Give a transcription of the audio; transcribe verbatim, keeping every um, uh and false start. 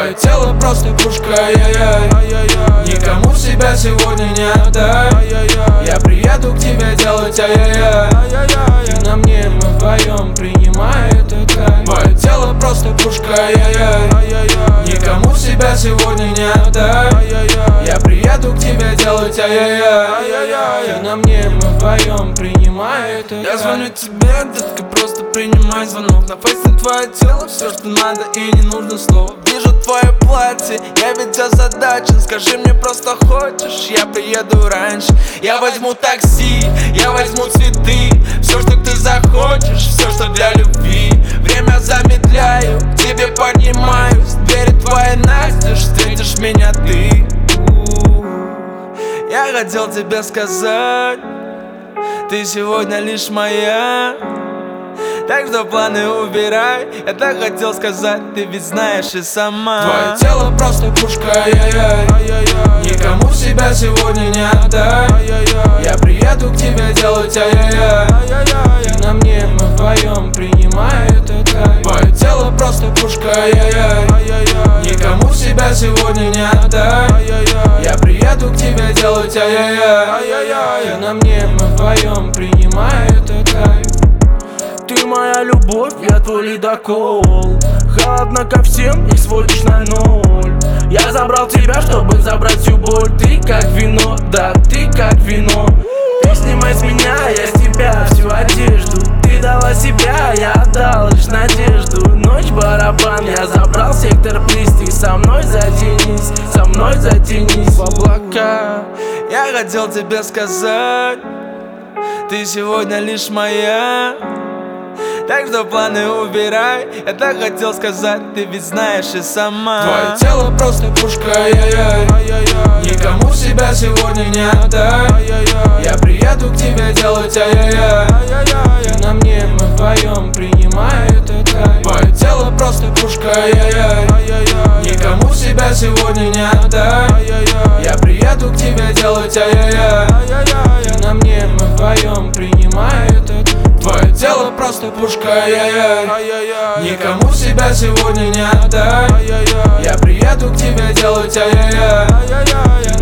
Твое тело просто пушка, ай-яй-яй. Никому себя сегодня не отдай. Я приеду к тебе делать ай-яй-яй. Ты на мне, мы вдвоем, принимай этот кайф. Твое тело просто пушка, ай-яй-яй. Никому себя сегодня не отдай. Я приеду к тебе делать ай-яй-яй. Ты на мне, мы вдвоем, принимай этот кайф. Я звоню тебе, детка, просто принимай звонок. На фейсе твое тело, все, что надо, и не нужно слов. Вижу твое платье, я ведь озадачен. Скажи мне, просто хочешь, я приеду раньше. Я возьму такси, я возьму цветы. Все, что ты захочешь, все, что для любви. Время замедляю, к тебе поднимаюсь. Двери твои настежь, встретишь меня ты. Я хотел тебе сказать, ты сегодня лишь моя. Так что планы убирай. Я так хотел сказать, ты ведь знаешь и сама. Твое тело просто пушка, ай-яй-яй. Никому себя сегодня не отдай. Я приеду к тебе делать ай-яй-яй. Ты на мне, мы вдвоем, принимай этот кайф. Твое тело просто пушка, ай-яй-яй. Никому себя сегодня не отдай. Я приеду к тебе делать ай-яй-яй. Ты на мне, мы вдвоем, принимай этот кайф. Ты моя любовь, я твой ледокол. Холодно ко всем и сводишь на ноль. Я забрал тебя, чтобы забрать всю боль. Ты как вино, да, ты как вино. Ты снимай с меня, я с тебя всю одежду. Ты дала себя, я отдал лишь надежду. Ночь барабан, я забрал сектор плиз. Ты со мной затянись, со мной затянись в облака. Я хотел тебе сказать, ты сегодня лишь моя. Так что планы убирай. Я так хотел сказать, ты ведь знаешь и сама. Твое тело просто пушка, ай-яй-яй. Никому себя сегодня не отдай. Я приеду к тебе делать ай-яй-яй. Ты на мне, мы вдвоем, принимай этот кайф. Твое тело просто пушка, ай-яй-яй. Никому себя сегодня не отдай. Я приеду к тебе делать ай-яй-яй. Ты на мне, мы вдвоем, принимай этот кайф. Твое тело просто пушка, ай-яй-яй. Никому себя сегодня не отдай. Я приеду к тебе делать ай-яй-яй.